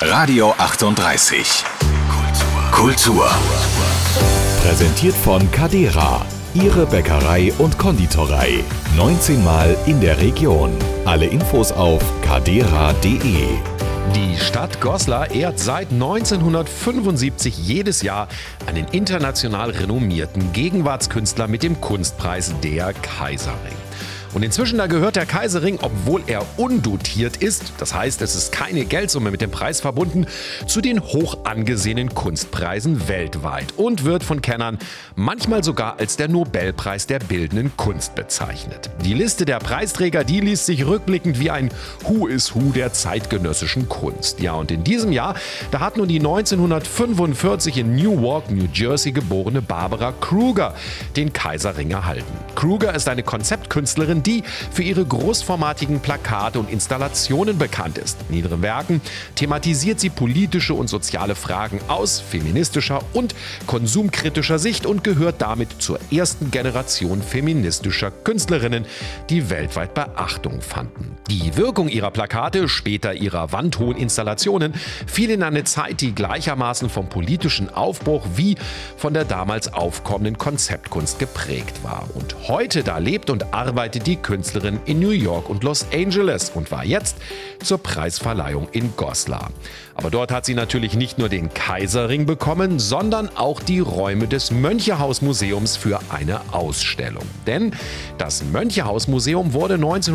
Radio 38. Kultur. Präsentiert von Cadera. Ihre Bäckerei und Konditorei. 19 Mal in der Region. Alle Infos auf cadera.de. Die Stadt Goslar ehrt seit 1975 jedes Jahr einen international renommierten Gegenwartskünstler mit dem Kunstpreis Der Kaiserring. Und inzwischen da gehört der Kaiserring, obwohl er undotiert ist, das heißt, es ist keine Geldsumme mit dem Preis verbunden, zu den hoch angesehenen Kunstpreisen weltweit und wird von Kennern manchmal sogar als der Nobelpreis der bildenden Kunst bezeichnet. Die Liste der Preisträger, die liest sich rückblickend wie ein Who is Who der zeitgenössischen Kunst. Ja, und in diesem Jahr, da hat nun die 1945 in Newark, New Jersey geborene Barbara Kruger den Kaiserring erhalten. Kruger ist eine Konzeptkünstlerin, die für ihre großformatigen Plakate und Installationen bekannt ist. In ihren Werken thematisiert sie politische und soziale Fragen aus feministischer und konsumkritischer Sicht und gehört damit zur ersten Generation feministischer Künstlerinnen, die weltweit Beachtung fanden. Die Wirkung ihrer Plakate, später ihrer wandhohen Installationen, fiel in eine Zeit, die gleichermaßen vom politischen Aufbruch wie von der damals aufkommenden Konzeptkunst geprägt war. Und heute da lebt und arbeitet die Künstlerin in New York und Los Angeles und war jetzt zur Preisverleihung in Goslar. Aber dort hat sie natürlich nicht nur den Kaiserring bekommen, sondern auch die Räume des Mönchehaus-Museums für eine Ausstellung. Denn das Mönchehaus-Museum wurde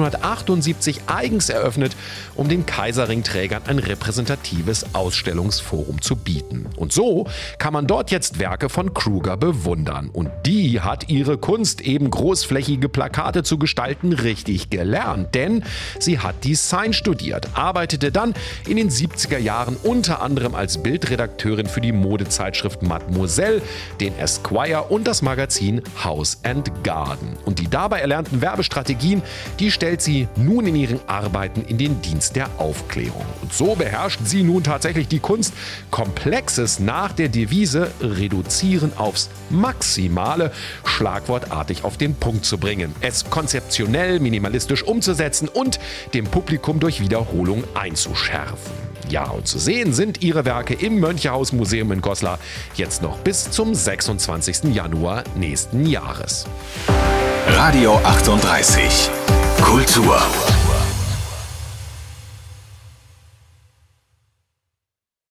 1978 eigens eröffnet, um den Kaiserringträgern ein repräsentatives Ausstellungsforum zu bieten. Und so kann man dort jetzt Werke von Kruger bewundern. Und die hat ihre Kunst, eben großflächige Plakate zu gestalten, richtig gelernt. Denn sie hat Design studiert, arbeitete dann in den 70er Jahren unter anderem als Bildredakteurin für die Modezeitschrift Mademoiselle, den Esquire und das Magazin House and Garden. Und die dabei erlernten Werbestrategien, die stellt sie nun in ihren Arbeiten in den Dienst der Aufklärung. Und so beherrscht sie nun tatsächlich die Kunst, Komplexes nach der Devise reduzieren aufs Maximale schlagwortartig auf den Punkt zu bringen, es konzeptionell minimalistisch umzusetzen und dem Publikum durch Wiederholung einzuschärfen. Ja, und zu sehen sind ihre Werke im Mönchehaus-Museum in Goslar jetzt noch bis zum 26. Januar nächsten Jahres. Radio 38. Kultur.